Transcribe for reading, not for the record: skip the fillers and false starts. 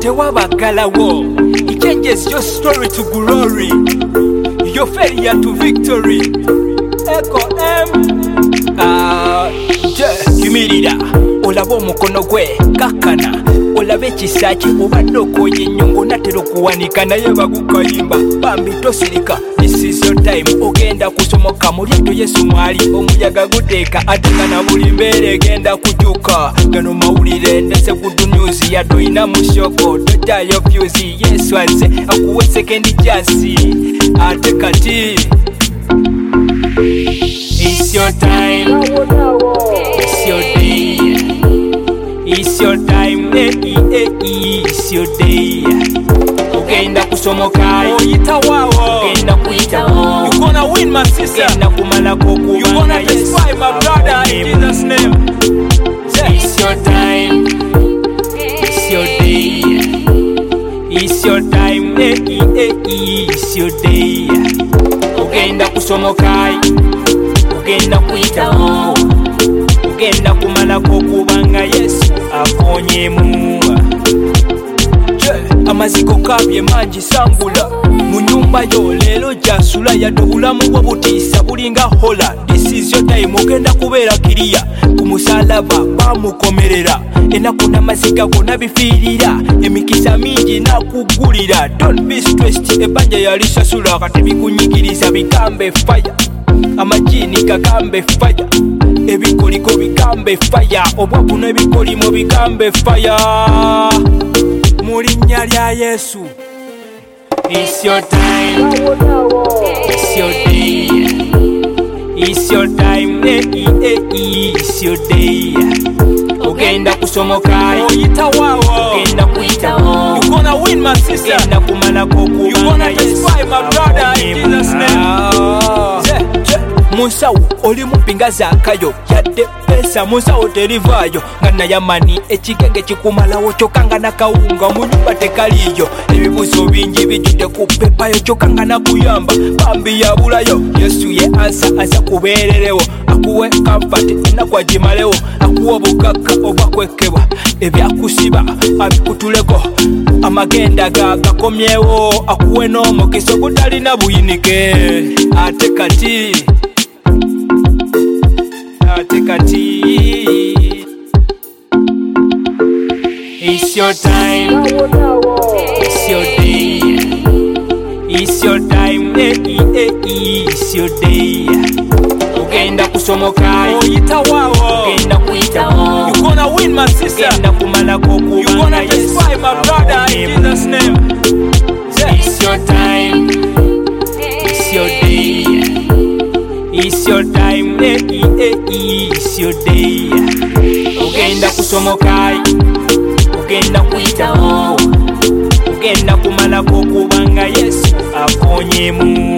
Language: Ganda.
tewabagalawo. He changes your story to glory, your failure to victory. Echo M. Yumirira olaba omukono gwe kakana, olabe ekisa kye obadde okoye ennyongo natera okuwanika naye bagukayimba. Bambi tosirika, this is your time. Ogenda kusomoka mu lyato Yesu mwali, omuyaga guteeka ate nga na buli mbeera egenda kukyuka. Gano mawulire ndese good news yatoyina mu shoko, totayo fyuzi. Yesu azze akuwe second chance ate kati. It's your time, it's your day, it's your time, it's your day. Ogenda kusomoka, oyita wawo, ogenda kuyita wo. You gonna win my sister, ogenda kumalako kubanga. You gonna destroy my brother in Jesus' name. It's your time, it's your day, it's your time, it's your day. Ogenda kusomoka, ogenda kuyitawo, ogenda kumalako kubanga Yesu akonyemu. Amaziko kabye mangi sangula mu nyumba yo leero jasula yadde obulamu bwe butiisa bulinga hola. This is your time, ogenda kubeera kiriya ku musalaba bamukomerera, ennaku n'amaziga gonna bifiirira, emikisa mingi nakugulira. Don't be stressed, ebbanja yalisasula kati bikunyigiriza bigambe fire, amajini gagambe fire, ebikoliko bigambe fire, obwavu n'ebikolimo bigambe fire mu linnya lya Yesu. It's your time, it's your day, it's your time, it's your day. Ogenda kusomoka, oyita wawo, ogenda kuyitawo. You gonna win my sister, ogenda kumalako kubanga. You gonna destroy my brother in Jesus' name. Musawo oli mupinga zakayo yadde pesa musawo terivaayo nga nayamani ekigenge kikumalawo kyokanga nakawunga mu nyumba tekaliyo. Ebibuzo bingi bijjudde ku pepayo kyokanga nakuyamba bambi yabulayo. Yesu ye ansa aza kubeererewo, akuwe comfort ennaku agimalewo, akuwa obugagga obwakwekebwa, ebyakusiba abikutuleko, amagenda gakomyewo, akuwe n'omukisa ogutalina buyinike ate kati. It's your time, it's your day, it's your time, it's your day. Ogenda kusomoka, oyita wawo, ogenda kuyitawo. You gonna win my sister, ogenda kumalako kubanga. You gonna destroy my brother in Jesus' name. It's your time, it's your day, it's your time, it's your day. Ogenda kusomoka, ogenda kuyitawo, ogenda kumalako kubanga Yesu akonyemu.